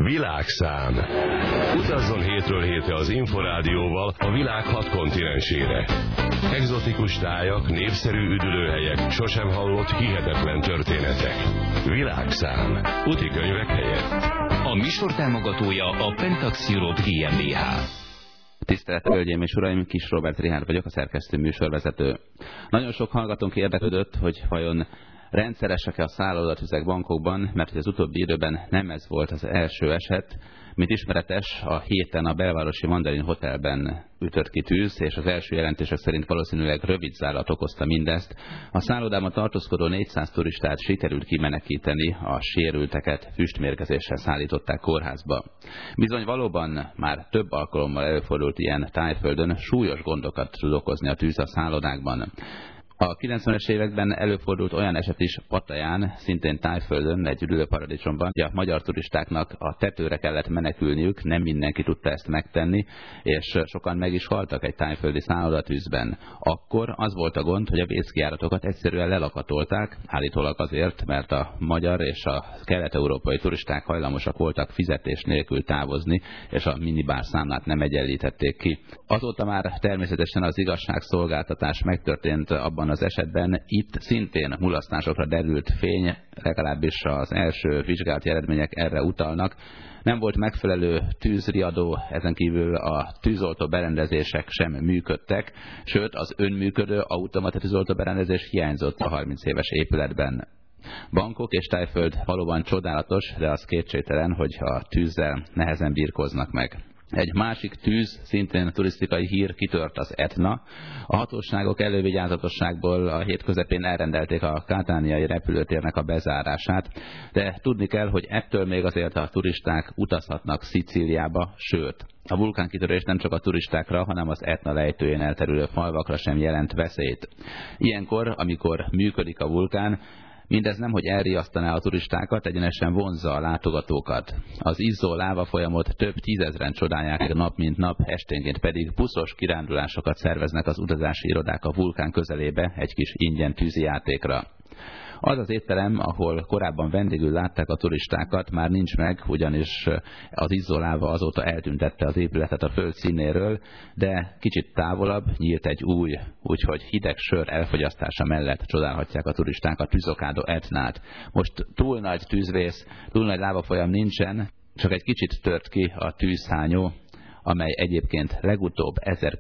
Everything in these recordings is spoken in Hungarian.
Világszám. Utazzon hétről hétre az Inforádióval a világ 6 kontinensére. Egzotikus tájak, népszerű üdülőhelyek, sosem hallott hihetetlen történetek. Világszám. Úti könyvek helyett. A műsor támogatója a Pentax Europe GmbH. Tisztelt Hölgyeim és Uraim, Kis Róbert Richárd vagyok, a szerkesztő műsorvezető. Nagyon sok hallgatónk érdeklődött, hogy vajon rendszeresek-e a szállodatüzek bankokban, mert az utóbbi időben nem ez volt az első eset. Mint ismeretes, a héten a belvárosi Mandarin Hotelben ütött ki tűz, és az első jelentések szerint valószínűleg rövid zárlat okozta mindezt. A szállodában tartózkodó 400 turistát sikerült kimenekíteni, a sérülteket füstmérgezéssel szállították kórházba. Bizony valóban már több alkalommal előfordult ilyen Tájföldön, súlyos gondokat tud okozni a tűz a szállodákban. A 90-es években előfordult olyan eset is Pattaján, szintén Tájföldön, egy üdülőparadicsomban, hogy a magyar turistáknak a tetőre kellett menekülniük, nem mindenki tudta ezt megtenni, és sokan meg is haltak egy tájföldi szállodatűzben. Akkor az volt a gond, hogy a vészkijáratokat egyszerűen lelakatolták, állítólag azért, mert a magyar és a kelet-európai turisták hajlamosak voltak fizetés nélkül távozni, és a minibár számlát nem egyenlítették ki. Azóta már természetesen az igazságszolgáltatás megtörtént abban az esetben, itt szintén mulasztásokra derült fény, legalábbis az első vizsgálati eredmények erre utalnak. Nem volt megfelelő tűzriadó, ezen kívül a tűzoltó berendezések sem működtek, sőt az önműködő automata tűzoltó berendezés hiányzott a 30 éves épületben. Bangkok és Tájföld valóban csodálatos, de az kétségtelen, hogy a tűzzel nehezen birkóznak meg. Egy másik tűz, szintén turisztikai hír, kitört az Etna. A hatóságok elővigyázatosságból a hét közepén elrendelték a katániai repülőtérnek a bezárását, de tudni kell, hogy ettől még azért a turisták utazhatnak Szicíliába, sőt, a vulkánkitörés nem csak a turistákra, hanem az Etna lejtőjén elterülő falvakra sem jelent veszélyt. Ilyenkor, amikor működik a vulkán, mindez nem, hogy elriasztaná a turistákat, egyenesen vonzza a látogatókat. Az izzó láva folyamot több tízezren csodálják nap mint nap, esténként pedig buszos kirándulásokat szerveznek az utazási irodák a vulkán közelébe egy kis ingyen tűzijátékra. Az az étterem, ahol korábban vendégül látták a turistákat, már nincs meg, ugyanis az izzóláva azóta eltüntette az épületet a föld színéről, de kicsit távolabb nyílt egy új, úgyhogy hideg sör elfogyasztása mellett csodálhatják a turisták a Tűzokádó Etnát. Most túl nagy tűzvész, túl nagy lávafolyam nincsen, csak egy kicsit tört ki a tűzhányó, amely egyébként legutóbb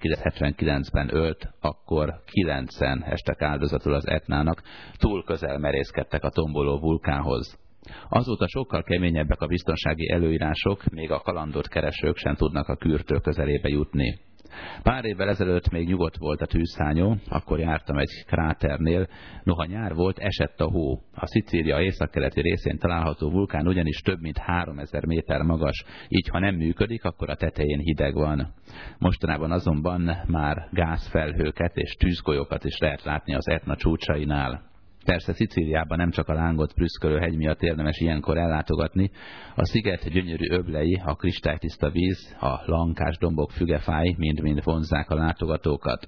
1979-ben ölt, akkor 9-en estek áldozatul az Etnának, túl közel merészkedtek a tomboló vulkánhoz. Azóta sokkal keményebbek a biztonsági előírások, még a kalandot keresők sem tudnak a kürtő közelébe jutni. Pár évvel ezelőtt még nyugodt volt a tűzhányó, akkor jártam egy kráternél, noha nyár volt, esett a hó. A Szicília északkeleti részén található vulkán ugyanis több mint 3000 méter magas, így ha nem működik, akkor a tetején hideg van. Mostanában azonban már gázfelhőket és tűzgolyókat is lehet látni az Etna csúcsainál. Persze Szicíliában nem csak a lángot prüszkölő hegy miatt érdemes ilyenkor ellátogatni, a sziget gyönyörű öblei, a kristálytiszta víz, a lankás dombok fügefái mind-mind vonzzák a látogatókat.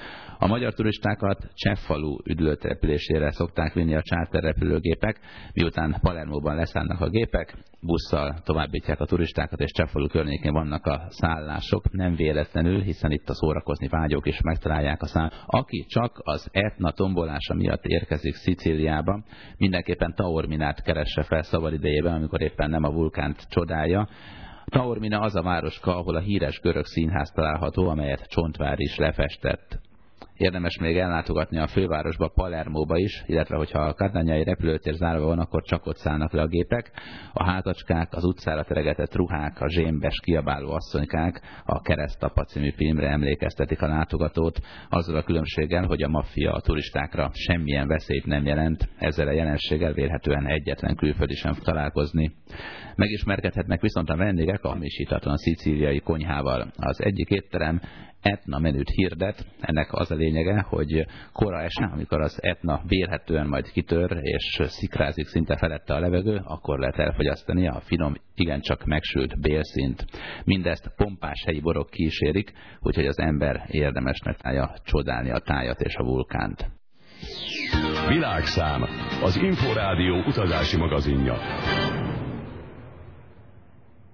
A magyar turistákat Ceffalu üdülőtelepülésére szokták vinni a charterrepülőgépek, miután Palermóban leszállnak a gépek, busszal továbbítják a turistákat, és Ceffalu környékén vannak a szállások, nem véletlenül, hiszen itt a szórakozni vágyók is megtalálják a szállást. Aki csak az Etna tombolása miatt érkezik Szicíliába, mindenképpen Taorminát keresse fel szabadidejében, amikor éppen nem a vulkánt csodálja. Taormina az a városka, ahol a híres görög színház található, amelyet Csontvár is lefestett. Érdemes még ellátogatni a fővárosba, Palermóba is, illetve hogyha a katányai repülőtér zárva van, akkor csak ott szállnak le a gépek. A hátacskák, az utcára teregetett ruhák, a zsémbes kiabáló asszonykák a Keresztapa című filmre emlékeztetik a látogatót, azzal a különbséggel, hogy a maffia a turistákra semmilyen veszélyt nem jelent, ezzel a jelenséggel vélhetően egyetlen külföldi sem fog találkozni. Megismerkedhetnek viszont a vendégek a hamisítatlan szicíliai konyhával. Az egyik étterem Etna menüt hirdet, ennek az a lényege, hogy kora este, amikor az Etna vélhetően majd kitör és szikrázik szinte felette a levegő, akkor lehet elfogyasztani a finom, igencsak megsült bélszínt. Mindezt pompás helyi borok kísérik, úgyhogy az ember érdemesnek találja csodálni a tájat és a vulkánt. Világszám, az Inforádió utazási magazinja.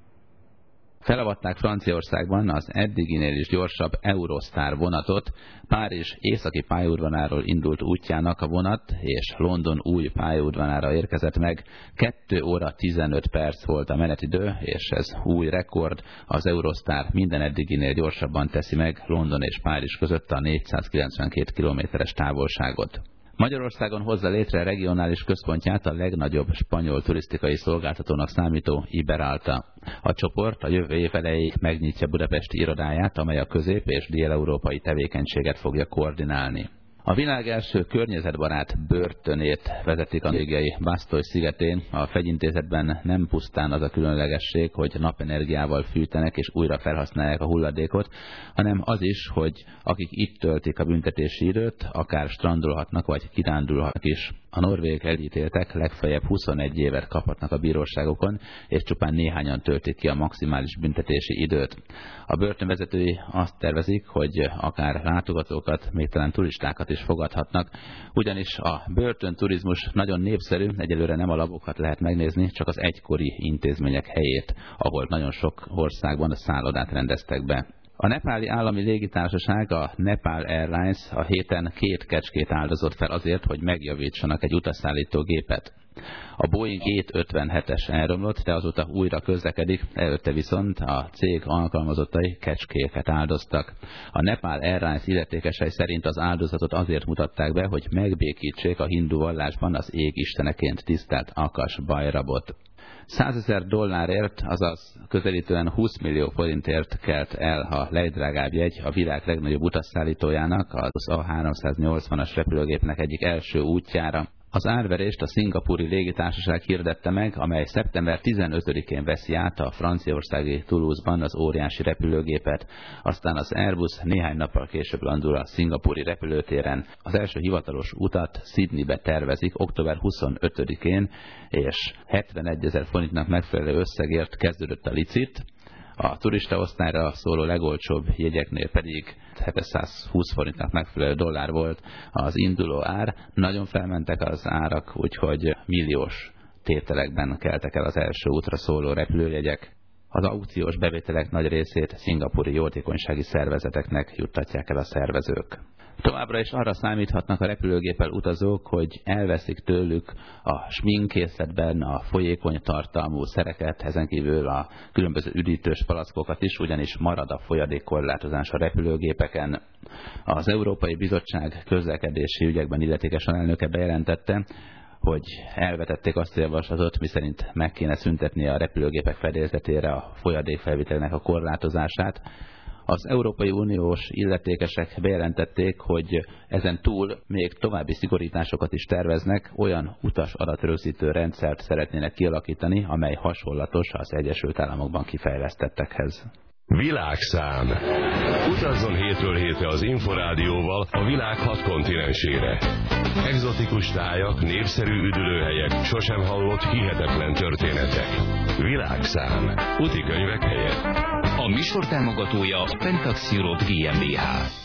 Felavatták Franciaországban az eddiginél is gyorsabb Eurostar vonatot. Párizs északi pályaudvaráról indult útjának a vonat, és London új pályaudvarára érkezett meg. 2 óra 15 perc volt a menetidő, és ez új rekord. Az Eurostar minden eddiginél gyorsabban teszi meg London és Párizs között a 492 kilométeres távolságot. Magyarországon hozza létre regionális központját a legnagyobb spanyol turisztikai szolgáltatónak számító Iberalta. A csoport a jövő év elejéig megnyitja budapesti irodáját, amely a közép- és dél-európai tevékenységet fogja koordinálni. A világ első környezetbarát börtönét vezetik a norvégiai Bastøy szigetén. A fegyintézetben nem pusztán az a különlegesség, hogy napenergiával fűtenek és újra felhasználják a hulladékot, hanem az is, hogy akik itt töltik a büntetési időt, akár strandolhatnak vagy kirándulhatnak is. A norvég elítéltek legfeljebb 21 évet kaphatnak a bíróságokon, és csupán néhányan töltik ki a maximális büntetési időt. A börtönvezetői azt tervezik, hogy akár látogatókat, még talán turistákat is fogadhatnak, ugyanis a börtönturizmus nagyon népszerű, egyelőre nem a labokat lehet megnézni, csak az egykori intézmények helyét, ahol nagyon sok országban a szállodát rendeztek be. A nepáli állami légitársaság, a Nepal Airlines a héten 2 kecskét áldozott fel azért, hogy megjavítsanak egy utasszállító gépet. A Boeing 757-es elromlott, de azóta újra közlekedik, előtte viszont a cég alkalmazottai kecskéket áldoztak. A Nepal Airlines illetékesei szerint az áldozatot azért mutatták be, hogy megbékítsék a hindu vallásban az ég isteneként tisztelt Akash Bhairabot. $100,000, azaz közelítően 20 millió forintért kelt el a legdrágább jegy a világ legnagyobb utasszállítójának, az A380-as repülőgépnek egyik első útjára. Az árverést a szingapúri légitársaság hirdette meg, amely szeptember 15-én veszi át a franciaországi Toulouse-ban az óriási repülőgépet. Aztán az Airbus néhány nappal később landul a szingapúri repülőtéren. Az első hivatalos utat Sydneybe tervezik október 25-én, és 71 000 forintnak megfelelő összegért kezdődött a licit. A turista osztályra szóló legolcsóbb jegyeknél pedig 720 forintnak megfelelő dollár volt az induló ár. Nagyon felmentek az árak, úgyhogy milliós tételekben keltek el az első útra szóló repülőjegyek. Az aukciós bevételek nagy részét szingapúri jótékonysági szervezeteknek juttatják el a szervezők. Továbbra is arra számíthatnak a repülőgéppel utazók, hogy elveszik tőlük a sminkkészletben a folyékony tartalmú szereket, ezen kívül a különböző üdítős palackokat is, ugyanis marad a folyadékkorlátozás a repülőgépeken. Az Európai Bizottság közlekedési ügyekben illetékes alelnöke bejelentette, hogy elvetették azt a javaslatot, miszerint meg kéne szüntetni a repülőgépek fedélzetére a folyadékfelvitelnek a korlátozását. Az Európai Uniós illetékesek bejelentették, hogy ezen túl még további szigorításokat is terveznek, olyan utas adatrögzítő rendszert szeretnének kialakítani, amely hasonlatos az Egyesült Államokban kifejlesztettekhez. Világszám. Utazzon hétről hétre az Inforádióval a világ 6 kontinensére. Egzotikus tájak, népszerű üdülőhelyek, sosem hallott hihetetlen történetek. Világszám. Úti könyvek helyett. A műsor támogatója a Pentax Europe GmbH.